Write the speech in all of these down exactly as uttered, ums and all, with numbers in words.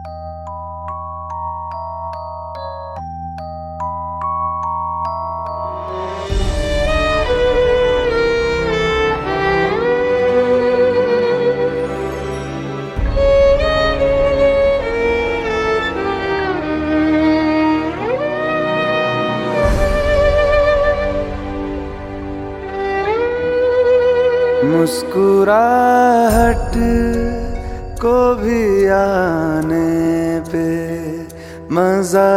मुस्कुराहट को भी आने पे मजा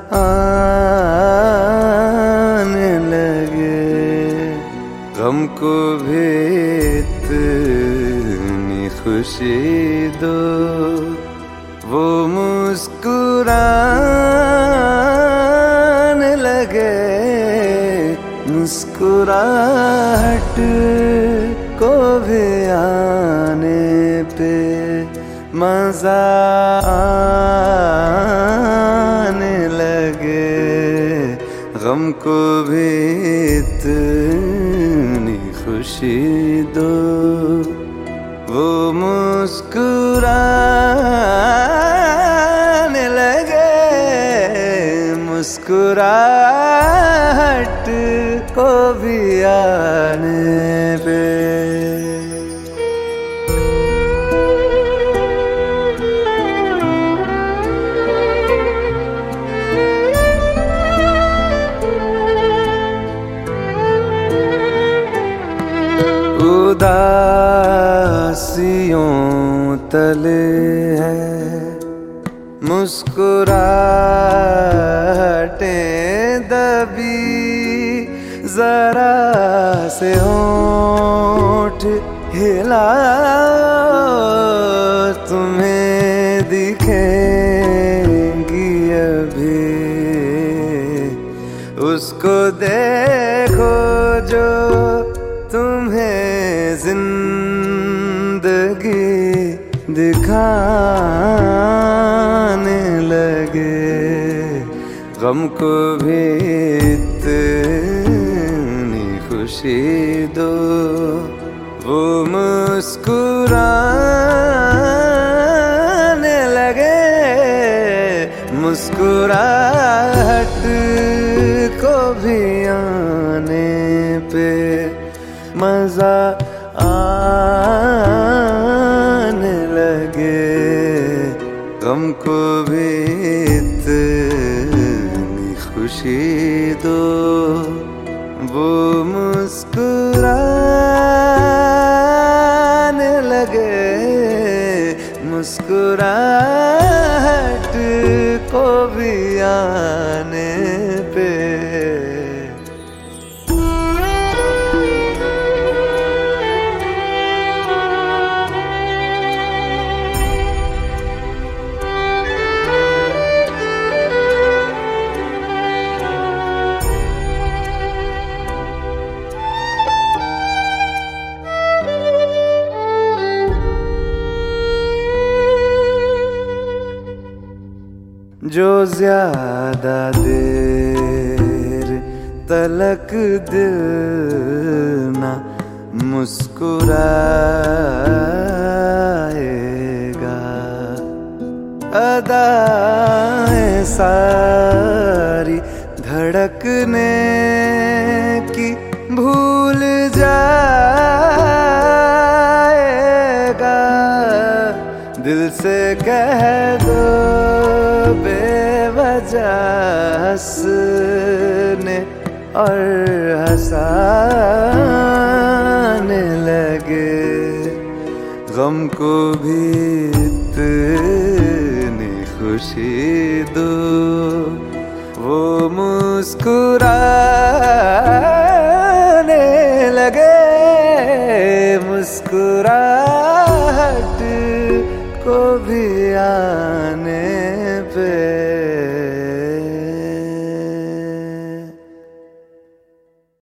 आने लगे, गम को भी इतनी खुशी दो वो मुस्कुराने लगे। मुस्कुराहट को भी आने पे मजा आने लगे, गम को भी इतनी खुशी दो वो मुस्कुराने लगे। मुस्कुराहट को भी आने पे उदासियों तले है मुस्कुराहटें दबी, जरा से होंठ हिलाओ तुम्हें दिखेंगी अभी। उसको देखो जो तुम्हें जिंदगी दिखाने लगे, गम को भी इतनी खुशी दो वो मुस्कुराने लगे। मुस्कुराहट को भी आने पे मजा आने लगे, गम को भी इतनी खुशी दो वो मुस्कुराने लगे। मुस्कुराहट को भी आने पे जो ज्यादा देर तलक दिल ना मुस्कुराएगा, अदाएं सारी धड़कने की भूल जाएगा। दिल से कह दो बेवजह हंसने और हंसाने लगे, गम को भी इतनी खुशी दो वो मुस्कुराने लगे। मुस्कुराहट को भी आने